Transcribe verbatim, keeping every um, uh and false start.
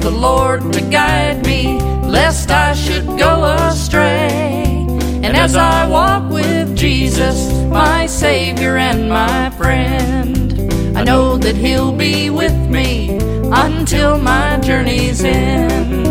the Lord to guide me, lest I should go astray. And as I walk with Jesus, my Savior and my friend, I know that He'll be with me until my journey's end.